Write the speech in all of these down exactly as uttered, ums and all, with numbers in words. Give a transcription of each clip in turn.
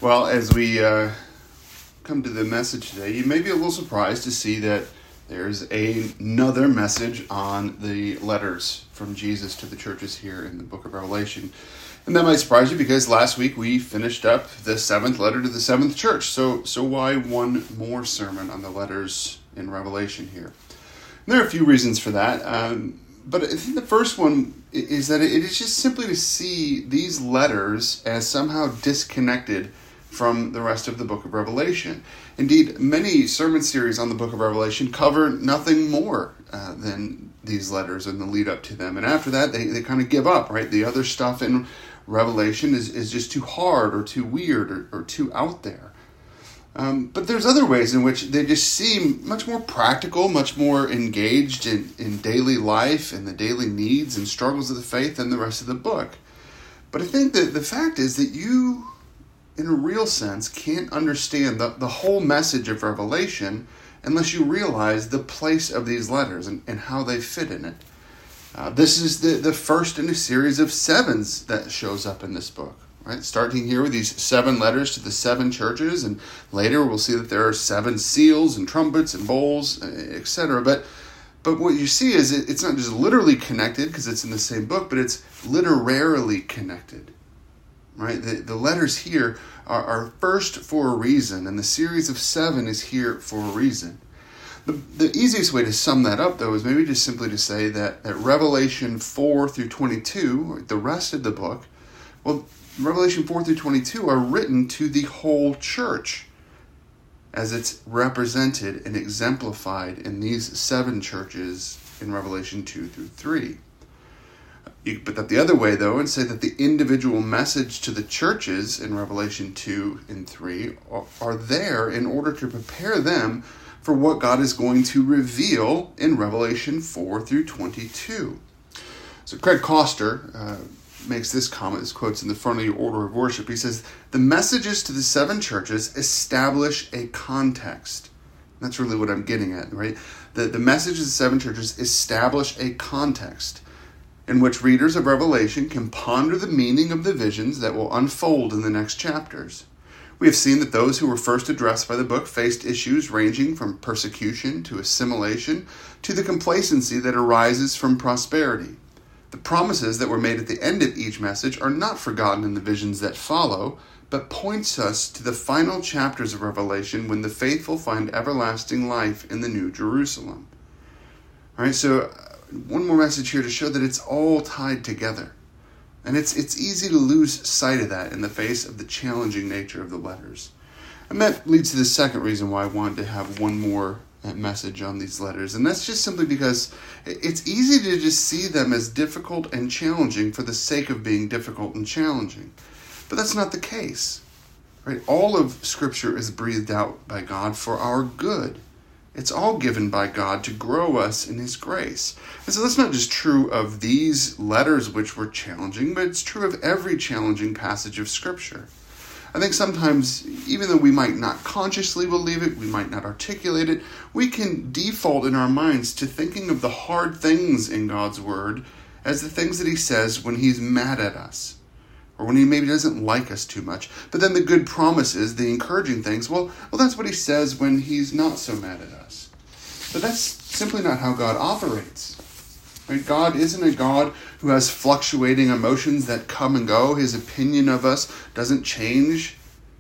Well, as we uh, come to the message today, you may be a little surprised to see that there's a, another message on the letters from Jesus to the churches here in the book of Revelation. And that might surprise you because last week we finished up the seventh letter to the seventh church. So, so why one more sermon on the letters in Revelation here? And there are a few reasons for that. Um, but I think the first one is that it is just simply to see these letters as somehow disconnected from the rest of the book of Revelation. Indeed, many sermon series on the book of Revelation cover nothing more uh, than these letters and the lead up to them. And after that, they, they kind of give up, right? The other stuff in Revelation is, is just too hard or too weird or, or too out there. Um, but there's other ways in which they just seem much more practical, much more engaged in, in daily life and the daily needs and struggles of the faith than the rest of the book. But I think that the fact is that you, in a real sense, can't understand the, the whole message of Revelation unless you realize the place of these letters and, and how they fit in it. Uh, this is the, the first in a series of sevens that shows up in this book, right? Starting here with these seven letters to the seven churches, and later we'll see that there are seven seals and trumpets and bowls, et cetera. But but what you see is it, it's not just literally connected because it's in the same book, but it's literarily connected. Right, the, the letters here are, are first for a reason, and the series of seven is here for a reason. The, the easiest way to sum that up, though, is maybe just simply to say that, that Revelation four through twenty-two, the rest of the book, well, Revelation four through twenty-two are written to the whole church as it's represented and exemplified in these seven churches in Revelation two through three. You could put that the other way, though, and say that the individual message to the churches in Revelation two and three are, are there in order to prepare them for what God is going to reveal in Revelation four through twenty-two. So Craig Koster uh, makes this comment, this quote's in the front of your order of worship. He says, the messages to the seven churches establish a context. That's really what I'm getting at, right? The, the messages of the seven churches establish a context in which readers of Revelation can ponder the meaning of the visions that will unfold in the next chapters. We have seen that those who were first addressed by the book faced issues ranging from persecution to assimilation to the complacency that arises from prosperity. The promises that were made at the end of each message are not forgotten in the visions that follow, but points us to the final chapters of Revelation when the faithful find everlasting life in the New Jerusalem. All right, so one more message here to show that it's all tied together. And it's it's easy to lose sight of that in the face of the challenging nature of the letters. And that leads to the second reason why I wanted to have one more message on these letters. And that's just simply because it's easy to just see them as difficult and challenging for the sake of being difficult and challenging. But that's not the case. Right? All of Scripture is breathed out by God for our good. It's all given by God to grow us in His grace. And so that's not just true of these letters which were challenging, but it's true of every challenging passage of Scripture. I think sometimes, even though we might not consciously believe it, we might not articulate it, we can default in our minds to thinking of the hard things in God's Word as the things that He says when He's mad at us, or when He maybe doesn't like us too much. But then the good promises, the encouraging things, well, well, that's what He says when He's not so mad at us. But that's simply not how God operates. Right? God isn't a God who has fluctuating emotions that come and go. His opinion of us doesn't change.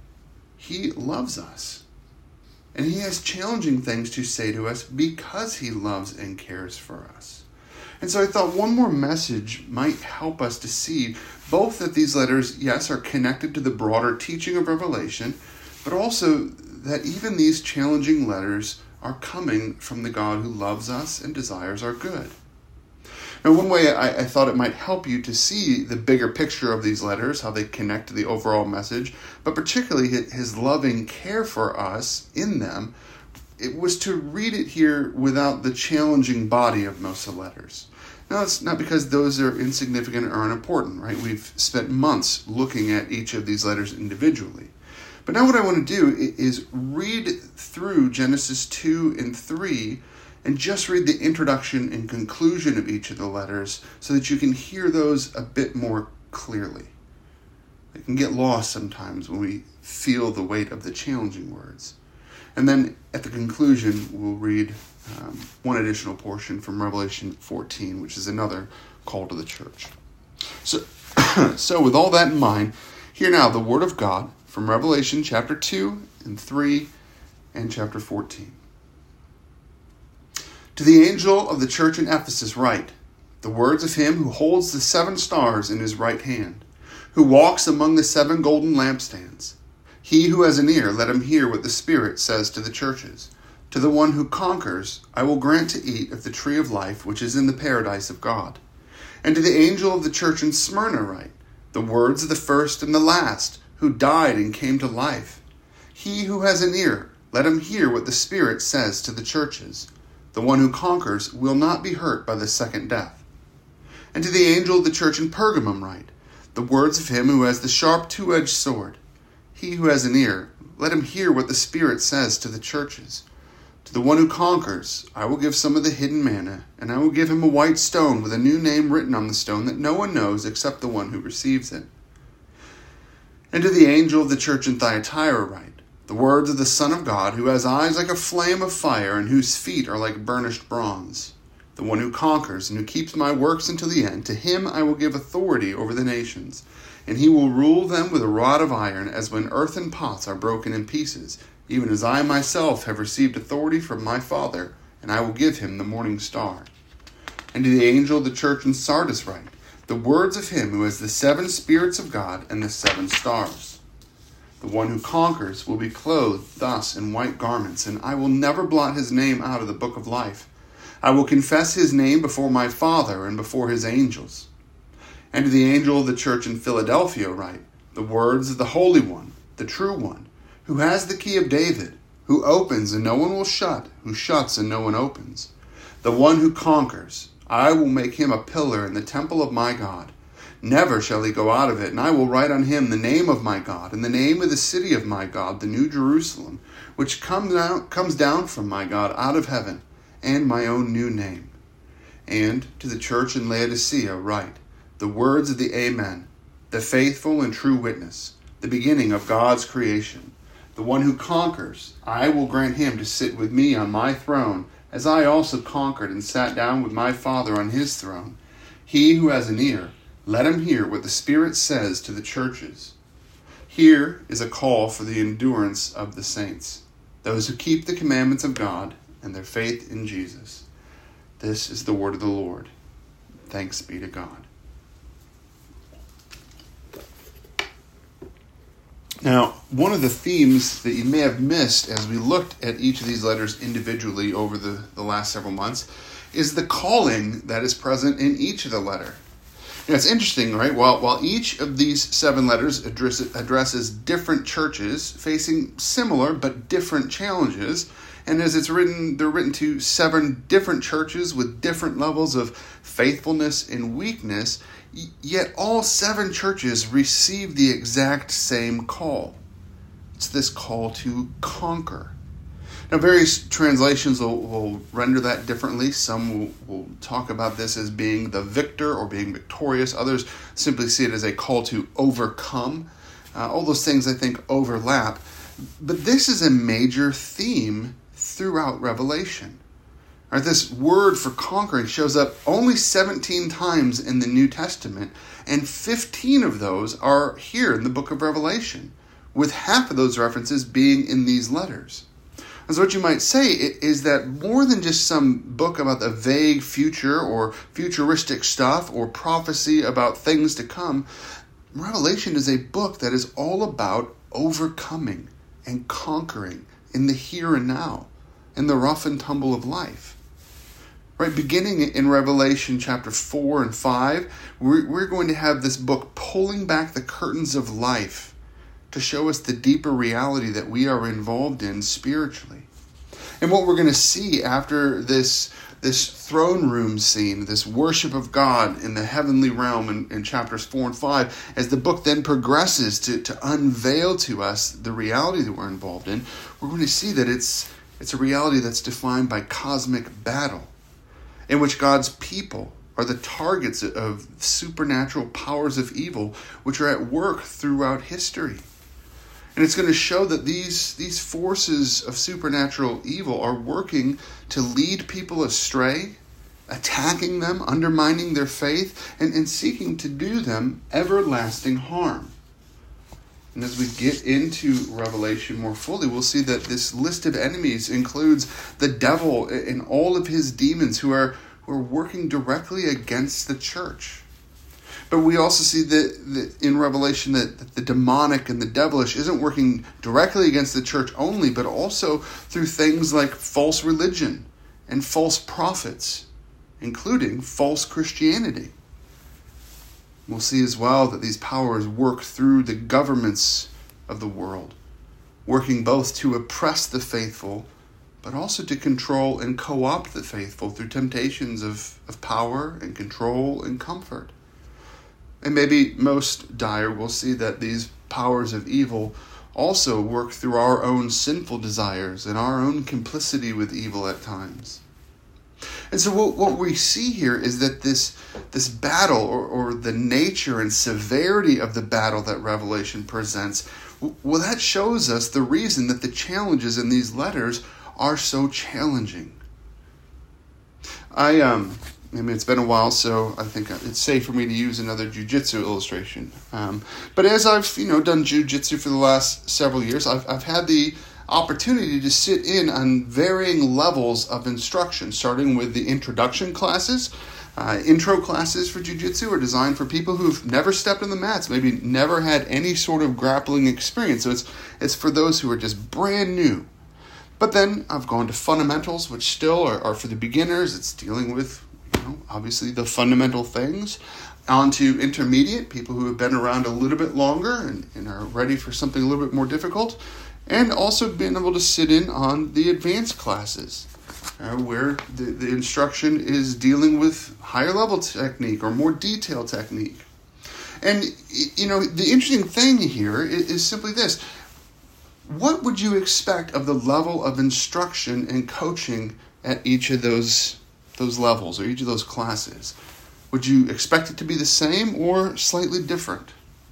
He loves us. And He has challenging things to say to us because He loves and cares for us. And so I thought one more message might help us to see both that these letters, yes, are connected to the broader teaching of Revelation, but also that even these challenging letters are coming from the God who loves us and desires our good. Now, one way I, I thought it might help you to see the bigger picture of these letters, how they connect to the overall message, but particularly His loving care for us in them, it was to read it here without the challenging body of most of the letters. Now, it's not because those are insignificant or unimportant, right? We've spent months looking at each of these letters individually. But now what I want to do is read through Genesis two and three and just read the introduction and conclusion of each of the letters so that you can hear those a bit more clearly. It can get lost sometimes when we feel the weight of the challenging words. And then at the conclusion, we'll read um, one additional portion from Revelation fourteen, which is another call to the church. So, so with all that in mind, hear now the word of God from Revelation chapter two and three and chapter fourteen. To the angel of the church in Ephesus write, the words of him who holds the seven stars in his right hand, who walks among the seven golden lampstands. He who has an ear, let him hear what the Spirit says to the churches. To the one who conquers, I will grant to eat of the tree of life, which is in the paradise of God. And to the angel of the church in Smyrna write, the words of the first and the last, who died and came to life. He who has an ear, let him hear what the Spirit says to the churches. The one who conquers will not be hurt by the second death. And to the angel of the church in Pergamum write, the words of him who has the sharp two-edged sword. He who has an ear, let him hear what the Spirit says to the churches. To the one who conquers, I will give some of the hidden manna, and I will give him a white stone with a new name written on the stone that no one knows except the one who receives it. And to the angel of the church in Thyatira write, the words of the Son of God, who has eyes like a flame of fire, and whose feet are like burnished bronze. The one who conquers and who keeps my works until the end, to him I will give authority over the nations, and he will rule them with a rod of iron, as when earthen pots are broken in pieces, even as I myself have received authority from my Father, and I will give him the morning star. And to the angel of the church in Sardis write, the words of him who has the seven spirits of God and the seven stars. The one who conquers will be clothed thus in white garments, and I will never blot his name out of the book of life. I will confess his name before my Father and before his angels. And to the angel of the church in Philadelphia write, the words of the Holy One, the true one, who has the key of David, who opens and no one will shut, who shuts and no one opens. The one who conquers, I will make him a pillar in the temple of my God. Never shall he go out of it, and I will write on him the name of my God, and the name of the city of my God, the New Jerusalem, which comes down, comes down from my God out of heaven, and my own new name. And to the church in Laodicea write, the words of the Amen, the faithful and true witness, the beginning of God's creation. The one who conquers, I will grant him to sit with me on my throne, as I also conquered and sat down with my Father on his throne. He who has an ear, let him hear what the Spirit says to the churches. Here is a call for the endurance of the saints, those who keep the commandments of God and their faith in Jesus. This is the word of the Lord. Thanks be to God. Now, one of the themes that you may have missed as we looked at each of these letters individually over the, the last several months is the calling that is present in each of the letter. Now, it's interesting, right? While, while each of these seven letters address, addresses different churches facing similar but different challenges, and as it's written, they're written to seven different churches with different levels of faithfulness and weakness, yet all seven churches receive the exact same call. It's this call to conquer. Now, various translations will, will render that differently. Some will, will talk about this as being the victor or being victorious. Others simply see it as a call to overcome. Uh, all those things, I think, overlap. But this is a major theme throughout Revelation. Right, this word for conquering shows up only seventeen times in the New Testament, and fifteen of those are here in the book of Revelation, with half of those references being in these letters. And so what you might say is that more than just some book about the vague future or futuristic stuff or prophecy about things to come, Revelation is a book that is all about overcoming and conquering in the here and now, in the rough and tumble of life. Right, beginning in Revelation chapter four and five, we're, we're going to have this book pulling back the curtains of life to show us the deeper reality that we are involved in spiritually. And what we're going to see after this, this throne room scene, this worship of God in the heavenly realm in, in chapters four and five, as the book then progresses to, to unveil to us the reality that we're involved in, we're going to see that it's, it's a reality that's defined by cosmic battle, in which God's people are the targets of supernatural powers of evil which are at work throughout history. And it's going to show that these, these forces of supernatural evil are working to lead people astray, attacking them, undermining their faith, and, and seeking to do them everlasting harm. And as we get into Revelation more fully, we'll see that this list of enemies includes the devil and all of his demons who are, who are working directly against the church. But we also see that, that in Revelation that, that the demonic and the devilish isn't working directly against the church only, but also through things like false religion and false prophets, including false Christianity. We'll see as well that these powers work through the governments of the world, working both to oppress the faithful, but also to control and co-opt the faithful through temptations of, of power and control and comfort. And maybe most dire, we'll see that these powers of evil also work through our own sinful desires and our own complicity with evil at times. And so what, what we see here is that this, this battle, or, or the nature and severity of the battle that Revelation presents, well, that shows us the reason that the challenges in these letters are so challenging. I, um, I mean, it's been a while, so I think it's safe for me to use another jiu-jitsu illustration. Um, but as I've, you know, done jiu-jitsu for the last several years, I've, I've had the opportunity to sit in on varying levels of instruction, starting with the introduction classes. Uh, intro classes for jiu-jitsu are designed for people who've never stepped on the mats, maybe never had any sort of grappling experience. So it's it's for those who are just brand new. But then I've gone to fundamentals, which still are, are for the beginners. It's dealing with, you know, obviously the fundamental things. On to intermediate, people who have been around a little bit longer and, and are ready for something a little bit more difficult. And also being able to sit in on the advanced classes, uh, where the, the instruction is dealing with higher level technique or more detailed technique. And, you know, the interesting thing here is, is simply this. What would you expect of the level of instruction and coaching at each of those, those levels or each of those classes? Would you expect it to be the same or slightly different?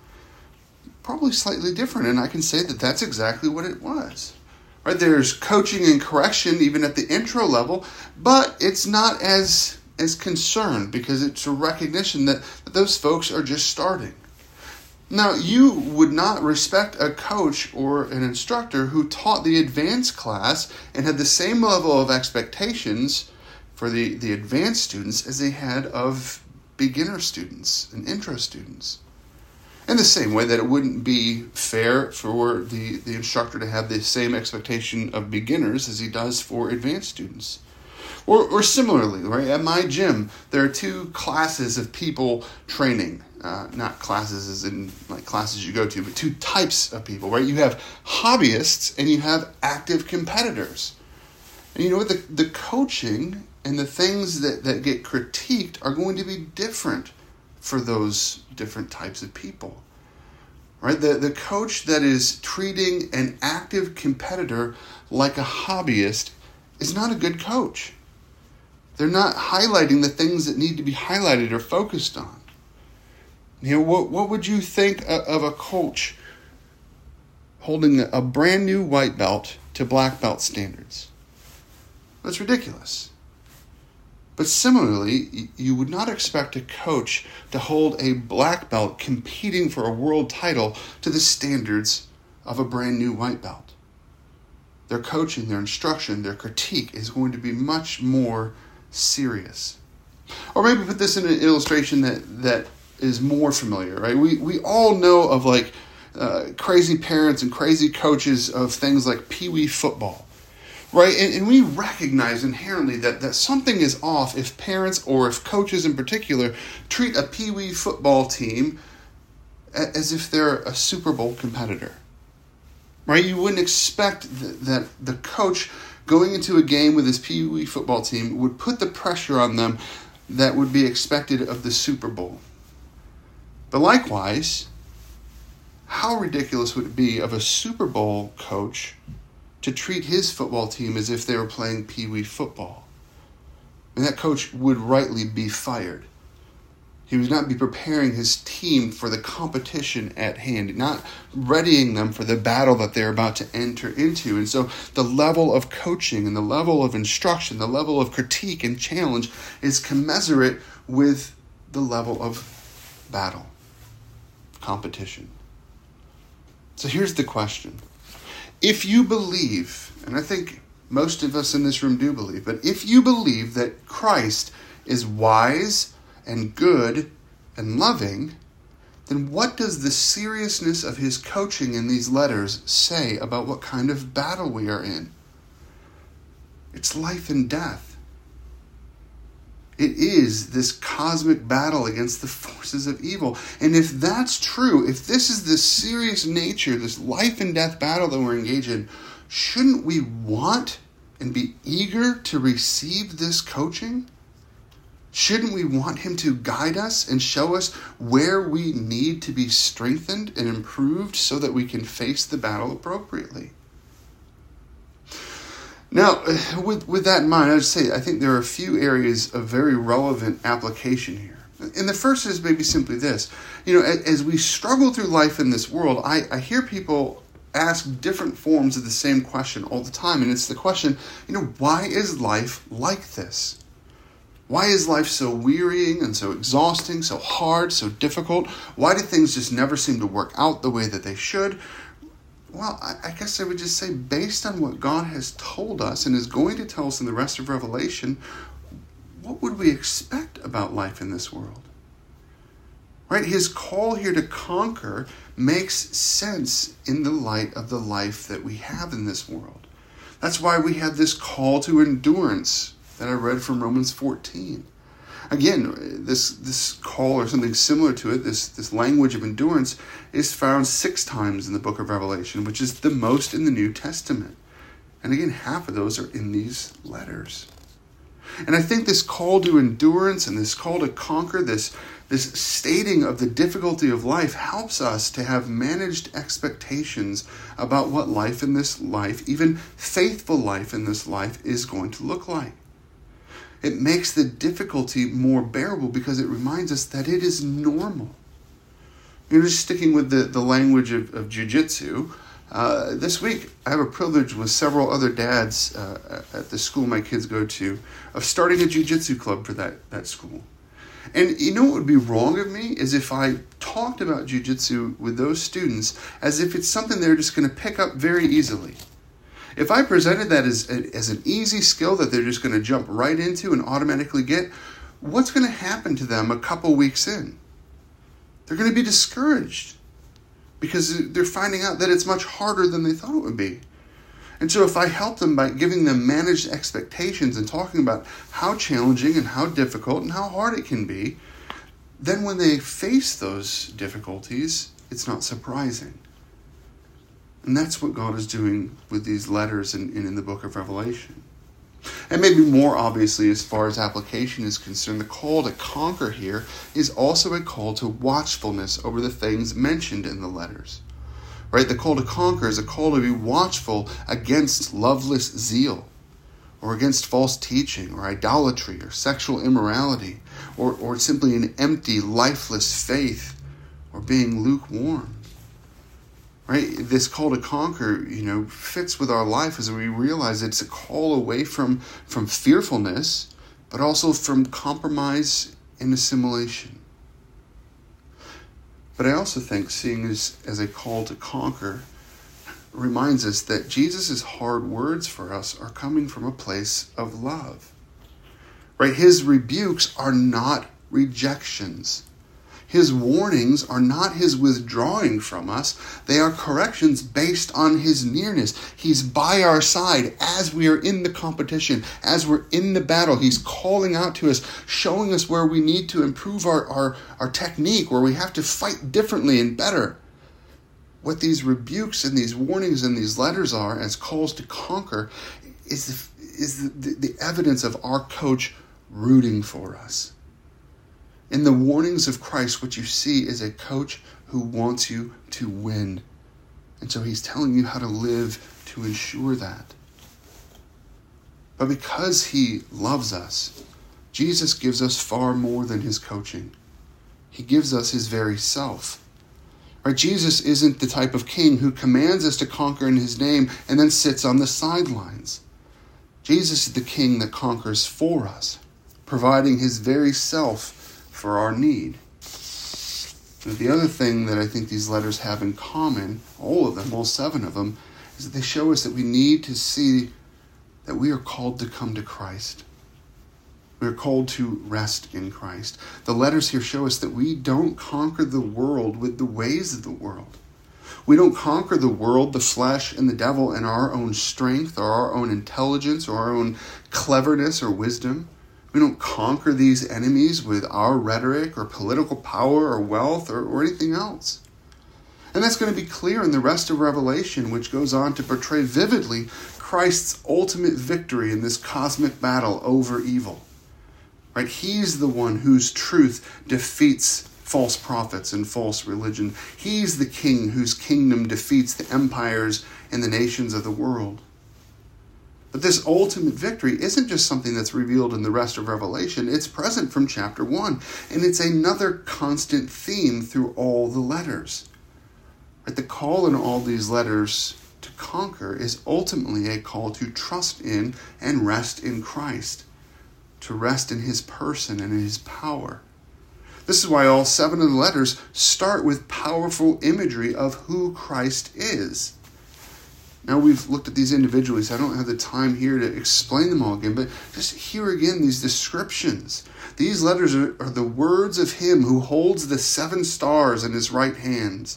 Probably slightly different, and I can say that that's exactly what it was. Right? There's coaching and correction even at the intro level, but it's not as as concerned because it's a recognition that, that those folks are just starting. Now, you would not respect a coach or an instructor who taught the advanced class and had the same level of expectations for the, the advanced students as they had of beginner students and intro students. In the same way that it wouldn't be fair for the, the instructor to have the same expectation of beginners as he does for advanced students. Or, or similarly, right, at my gym, there are two classes of people training. Uh, not classes as in like classes you go to, but two types of people, right? You have hobbyists and you have active competitors. And you know what? The, the coaching and the things that, that get critiqued are going to be different for those different types of people, right? The, the coach that is treating an active competitor like a hobbyist is not a good coach. They're not highlighting the things that need to be highlighted or focused on. You know, what, what would you think of a coach holding a brand new white belt to black belt standards? That's ridiculous. But similarly, you would not expect a coach to hold a black belt competing for a world title to the standards of a brand new white belt. Their coaching, their instruction, their critique is going to be much more serious. Or maybe put this in an illustration that, that is more familiar, right? We, we all know of like uh, crazy parents and crazy coaches of things like Pee-wee football. Right, and, and we recognize inherently that, that something is off if parents or if coaches in particular treat a Pee-wee football team as if they're a Super Bowl competitor. Right, you wouldn't expect th- that the coach going into a game with his Pee-wee football team would put the pressure on them that would be expected of the Super Bowl. But likewise, how ridiculous would it be of a Super Bowl coach to treat his football team as if they were playing Pee-wee football? And that coach would rightly be fired. He would not be preparing his team for the competition at hand, not readying them for the battle that they're about to enter into. And so the level of coaching and the level of instruction, the level of critique and challenge is commensurate with the level of battle, competition. So here's the question. If you believe, and I think most of us in this room do believe, but if you believe that Christ is wise and good and loving, then what does the seriousness of his coaching in these letters say about what kind of battle we are in? It's life and death. It is this cosmic battle against the forces of evil. And if that's true, if this is the serious nature, this life and death battle that we're engaged in, shouldn't we want and be eager to receive this coaching? Shouldn't we want him to guide us and show us where we need to be strengthened and improved so that we can face the battle appropriately? Now, with, with that in mind, I would say I think there are a few areas of very relevant application here. And the first is maybe simply this. You know, as we struggle through life in this world, I, I hear people ask different forms of the same question all the time. And it's the question, you know, why is life like this? Why is life so wearying and so exhausting, so hard, so difficult? Why do things just never seem to work out the way that they should? Well, I guess I would just say, based on what God has told us and is going to tell us in the rest of Revelation, what would we expect about life in this world? Right? His call here to conquer makes sense in the light of the life that we have in this world. That's why we have this call to endurance that I read from Romans fourteen. Again, this this call or something similar to it, this, this language of endurance, is found six times in the book of Revelation, which is the most in the New Testament. And again, half of those are in these letters. And I think this call to endurance and this call to conquer, this, this stating of the difficulty of life, helps us to have managed expectations about what life in this life, even faithful life in this life, is going to look like. It makes the difficulty more bearable because it reminds us that it is normal. You're just sticking with the, the language of, of jiu-jitsu. Uh, this week, I have a privilege with several other dads uh, at the school my kids go to of starting a jiu-jitsu club for that, that school. And you know what would be wrong of me is if I talked about jiu-jitsu with those students as if it's something they're just going to pick up very easily. If I presented that as, as an easy skill that they're just going to jump right into and automatically get, what's going to happen to them a couple weeks in? They're going to be discouraged because they're finding out that it's much harder than they thought it would be. And so if I help them by giving them managed expectations and talking about how challenging and how difficult and how hard it can be, then when they face those difficulties, it's not surprising. And that's what God is doing with these letters and in, in the book of Revelation. And maybe more obviously, as far as application is concerned, the call to conquer here is also a call to watchfulness over the things mentioned in the letters. Right? The call to conquer is a call to be watchful against loveless zeal, or against false teaching, or idolatry, or sexual immorality, or, or simply an empty, lifeless faith, or being lukewarm. Right? This call to conquer, you know, fits with our life as we realize it's a call away from, from fearfulness, but also from compromise and assimilation. But I also think seeing this as a call to conquer reminds us that Jesus' hard words for us are coming from a place of love. Right? His rebukes are not rejections. His warnings are not his withdrawing from us. They are corrections based on his nearness. He's by our side as we are in the competition, as we're in the battle. He's calling out to us, showing us where we need to improve our, our, our technique, where we have to fight differently and better. What these rebukes and these warnings and these letters are as calls to conquer is the, is the, the, the evidence of our coach rooting for us. In the warnings of Christ, what you see is a coach who wants you to win. And so he's telling you how to live to ensure that. But because he loves us, Jesus gives us far more than his coaching. He gives us his very self. Right? Jesus isn't the type of king who commands us to conquer in his name and then sits on the sidelines. Jesus is the king that conquers for us, providing his very self for our need. But the other thing that I think these letters have in common, all of them, all seven of them, is that they show us that we need to see that we are called to come to Christ. We are called to rest in Christ. The letters here show us that we don't conquer the world with the ways of the world. We don't conquer the world, the flesh, and the devil in our own strength or our own intelligence or our own cleverness or wisdom. We don't conquer these enemies with our rhetoric or political power or wealth or, or anything else. And that's going to be clear in the rest of Revelation, which goes on to portray vividly Christ's ultimate victory in this cosmic battle over evil. Right? He's the one whose truth defeats false prophets and false religion. He's the king whose kingdom defeats the empires and the nations of the world. But this ultimate victory isn't just something that's revealed in the rest of Revelation. It's present from chapter one. And it's another constant theme through all the letters. Right? The call in all these letters to conquer is ultimately a call to trust in and rest in Christ, to rest in his person and in his power. This is why all seven of the letters start with powerful imagery of who Christ is. Now, we've looked at these individually, so I don't have the time here to explain them all again, but just hear again these descriptions. These letters are, are the words of him who holds the seven stars in his right hand.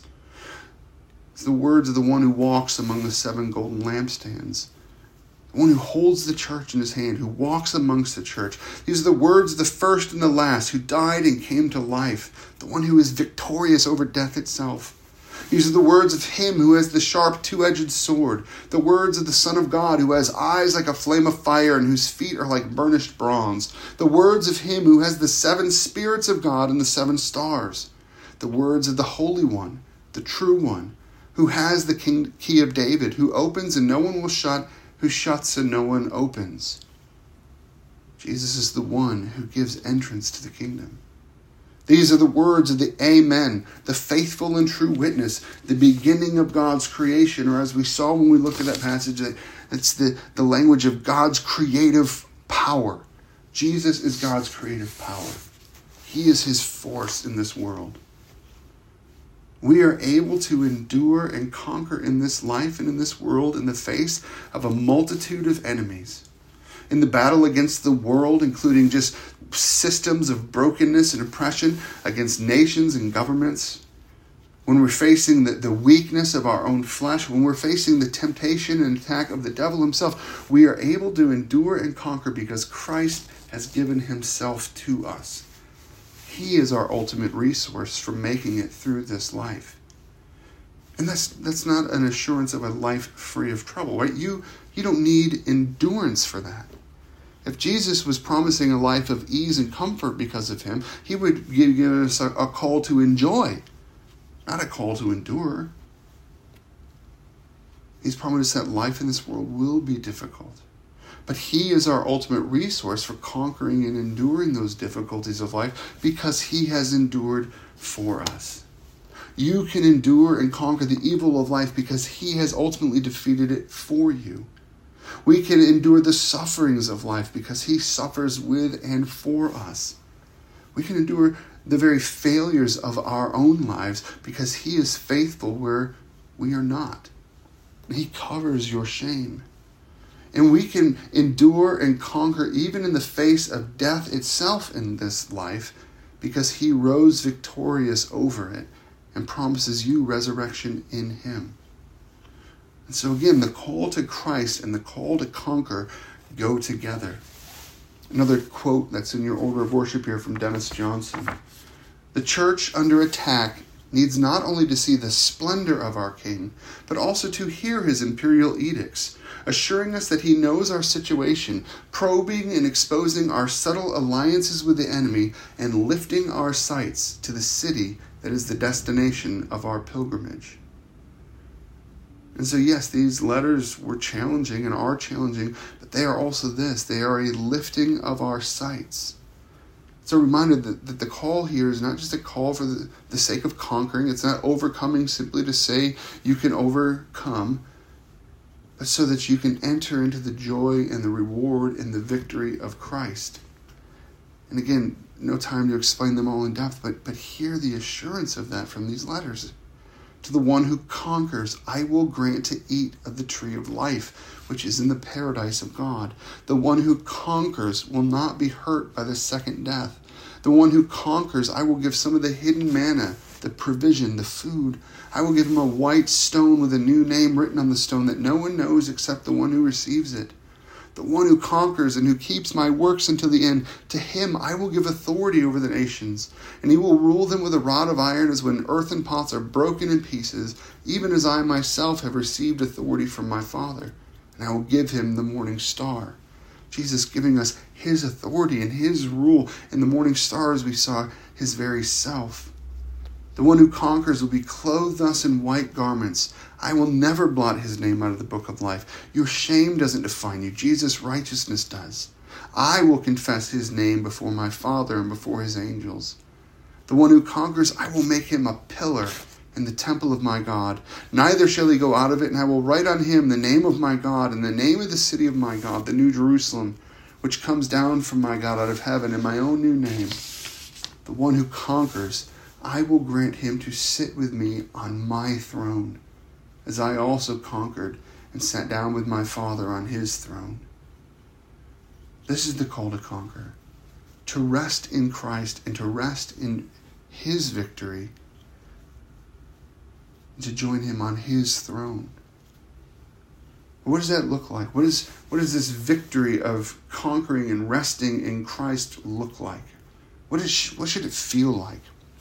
It's the words of the one who walks among the seven golden lampstands. The one who holds the church in his hand, who walks amongst the church. These are the words of the first and the last, who died and came to life. The one who is victorious over death itself. These are the words of him who has the sharp two-edged sword. The words of the Son of God, who has eyes like a flame of fire and whose feet are like burnished bronze. The words of him who has the seven spirits of God and the seven stars. The words of the Holy One, the true one, who has the king, key of David, who opens and no one will shut, who shuts and no one opens. Jesus is the one who gives entrance to the kingdom. These are the words of the Amen, the faithful and true witness, the beginning of God's creation, or as we saw when we looked at that passage, it's the, the language of God's creative power. Jesus is God's creative power. He is his force in this world. We are able to endure and conquer in this life and in this world in the face of a multitude of enemies. In the battle against the world, including just systems of brokenness and oppression against nations and governments. When we're facing the, the weakness of our own flesh, when we're facing the temptation and attack of the devil himself, we are able to endure and conquer because Christ has given himself to us. He is our ultimate resource for making it through this life. And that's that's not an assurance of a life free of trouble, right? You, you don't need endurance for that. If Jesus was promising a life of ease and comfort because of him, he would give, give us a, a call to enjoy, not a call to endure. He's promised that life in this world will be difficult. But he is our ultimate resource for conquering and enduring those difficulties of life because he has endured for us. You can endure and conquer the evil of life because he has ultimately defeated it for you. We can endure the sufferings of life because he suffers with and for us. We can endure the very failures of our own lives because he is faithful where we are not. He covers your shame. And we can endure and conquer even in the face of death itself in this life because he rose victorious over it and promises you resurrection in him. And so again, the call to Christ and the call to conquer go together. Another quote that's in your order of worship here from Dennis Johnson. The church under attack needs not only to see the splendor of our King, but also to hear his imperial edicts, assuring us that he knows our situation, probing and exposing our subtle alliances with the enemy, and lifting our sights to the city that is the destination of our pilgrimage. And so yes, these letters were challenging and are challenging, but they are also this. They are a lifting of our sights. It's a reminder that, that the call here is not just a call for the, the sake of conquering. It's not overcoming simply to say you can overcome, but so that you can enter into the joy and the reward and the victory of Christ. And again, no time to explain them all in depth, but, but hear the assurance of that from these letters. To the one who conquers, I will grant to eat of the tree of life, which is in the paradise of God. The one who conquers will not be hurt by the second death. The one who conquers, I will give some of the hidden manna, the provision, the food. I will give him a white stone with a new name written on the stone that no one knows except the one who receives it. The one who conquers and who keeps my works until the end, to him I will give authority over the nations, and he will rule them with a rod of iron as when earthen pots are broken in pieces, even as I myself have received authority from my Father, and I will give him the morning star. Jesus giving us his authority and his rule, and the morning star, as we saw, his very self. The one who conquers will be clothed thus in white garments. I will never blot his name out of the book of life. Your shame doesn't define you. Jesus' righteousness does. I will confess his name before my Father and before his angels. The one who conquers, I will make him a pillar in the temple of my God. Neither shall he go out of it, and I will write on him the name of my God and the name of the city of my God, the new Jerusalem, which comes down from my God out of heaven, in my own new name. The one who conquers, I will grant him to sit with me on my throne, as I also conquered and sat down with my Father on his throne. This is the call to conquer, to rest in Christ and to rest in his victory, and to join him on his throne. What does that look like? What is, what does this victory of conquering and resting in Christ look like? What is, what should it feel like?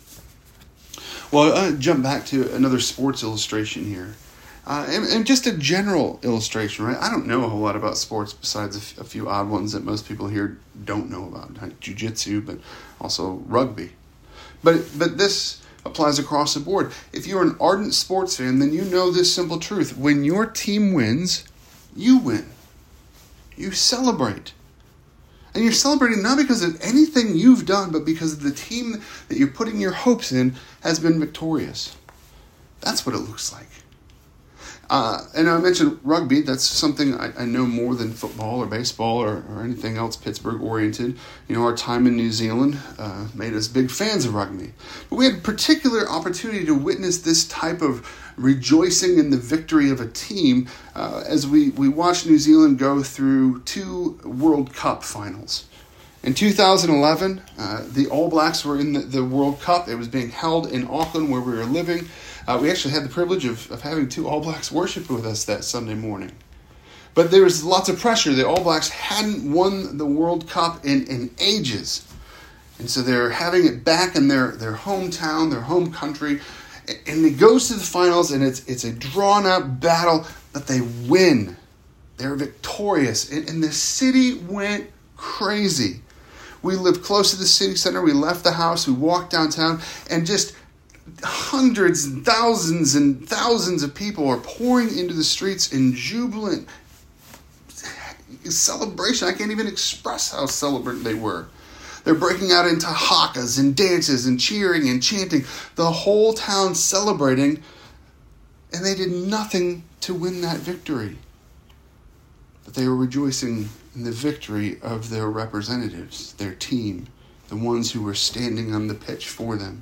Well, I'll jump back to another sports illustration here. Uh, and, and just a general illustration, right? I don't know a whole lot about sports besides a, f- a few odd ones that most people here don't know about, like jiu-jitsu, but also rugby. But but this applies across the board. If you're an ardent sports fan, then you know this simple truth. When your team wins, you win. You celebrate. And you're celebrating not because of anything you've done, but because the team that you're putting your hopes in has been victorious. That's what it looks like. Uh, and I mentioned rugby. That's something I, I know more than football or baseball or, or anything else Pittsburgh-oriented. You know, our time in New Zealand uh, made us big fans of rugby. But we had particular opportunity to witness this type of rejoicing in the victory of a team uh, as we, we watched New Zealand go through two World Cup finals. In two thousand eleven, uh, the All Blacks were in the, the World Cup. It was being held in Auckland where we were living. Uh, we actually had the privilege of, of having two All Blacks worship with us that Sunday morning. But there was lots of pressure. The All Blacks hadn't won the World Cup in, in ages. And so they're having it back in their, their hometown, their home country. And it goes to the finals, and it's it's a drawn-out battle, but they win. They're victorious. And, and the city went crazy. We lived close to the city center. We left the house. We walked downtown, and just hundreds and thousands and thousands of people are pouring into the streets in jubilant celebration. I can't even express how celebrant they were. They're breaking out into hakas and dances and cheering and chanting. The whole town celebrating, and they did nothing to win that victory. But they were rejoicing in the victory of their representatives, their team, the ones who were standing on the pitch for them.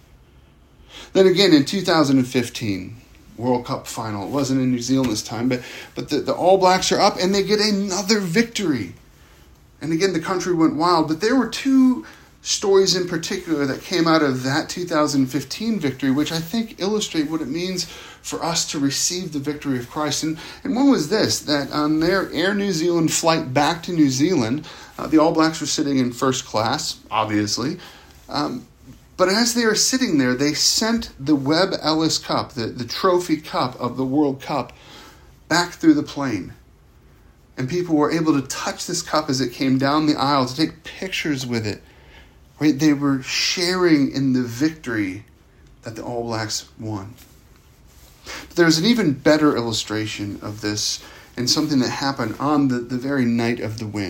Then again, in two thousand fifteen, World Cup final. It wasn't in New Zealand this time, but, but the, the All Blacks are up and they get another victory. And again, the country went wild. But there were two stories in particular that came out of that two thousand fifteen victory, which I think illustrate what it means for us to receive the victory of Christ. And, and one was this, that on their Air New Zealand flight back to New Zealand, uh, the All Blacks were sitting in first class, obviously. Um, but as they were sitting there, they sent the Webb Ellis Cup, the, the trophy cup of the World Cup, back through the plane. And people were able to touch this cup as it came down the aisle, to take pictures with it. Right? They were sharing in the victory that the All Blacks won. But there's an even better illustration of this, and something that happened on the, the very night of the win.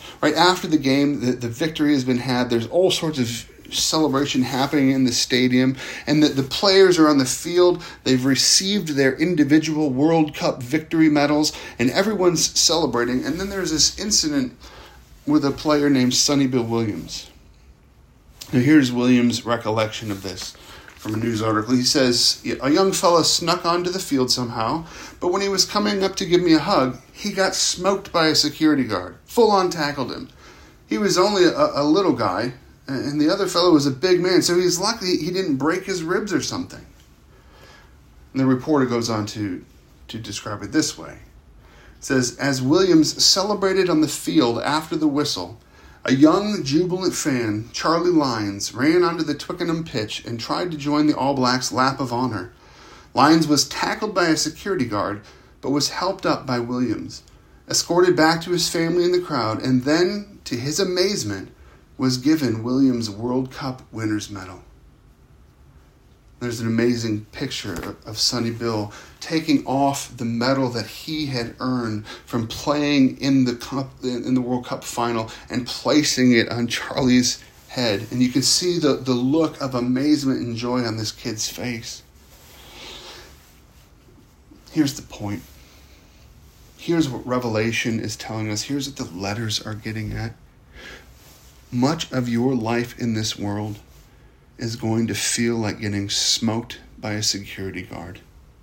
Right after the game, the, the victory has been had. There's all sorts of celebration happening in the stadium, and the, the players are on the field. They've received their individual World Cup victory medals, and everyone's celebrating. And then there's this incident with a player named Sonny Bill Williams. Now here's Williams' recollection of this from a news article. He says, a young fella snuck onto the field somehow, but when he was coming up to give me a hug, he got smoked by a security guard. Full on tackled him. He was only a, a little guy, and the other fellow was a big man, so he's lucky he didn't break his ribs or something. And the reporter goes on to, to describe it this way. It says, as Williams celebrated on the field after the whistle, a young, jubilant fan, Charlie Lyons, ran onto the Twickenham pitch and tried to join the All Blacks' lap of honor. Lyons was tackled by a security guard, but was helped up by Williams, escorted back to his family in the crowd, and then, to his amazement, was given Williams' World Cup winner's medal. There's an amazing picture of Sonny Bill taking off the medal that he had earned from playing in the cup, in the World Cup final, and placing it on Charlie's head. And you can see the, the look of amazement and joy on this kid's face. Here's the point. Here's what Revelation is telling us. Here's what the letters are getting at. Much of your life in this world is going to feel like getting smoked by a security guard.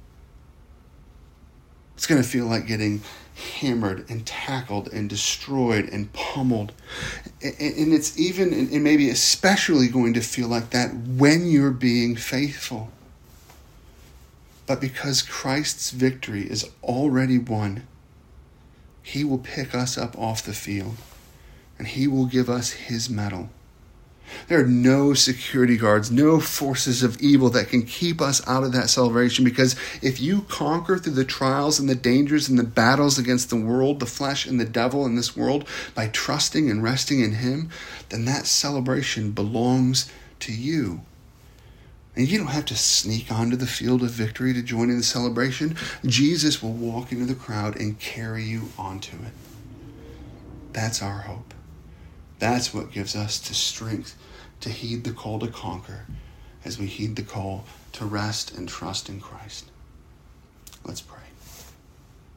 It's going to feel like getting hammered and tackled and destroyed and pummeled. And it's even, and maybe especially going to feel like that when you're being faithful. But because Christ's victory is already won, he will pick us up off the field and he will give us his medal. There are no security guards, no forces of evil that can keep us out of that celebration, because if you conquer through the trials and the dangers and the battles against the world, the flesh and the devil in this world by trusting and resting in him, then that celebration belongs to you. And you don't have to sneak onto the field of victory to join in the celebration. Jesus will walk into the crowd and carry you onto it. That's our hope. That's what gives us the strength to heed the call to conquer as we heed the call to rest and trust in Christ. Let's pray.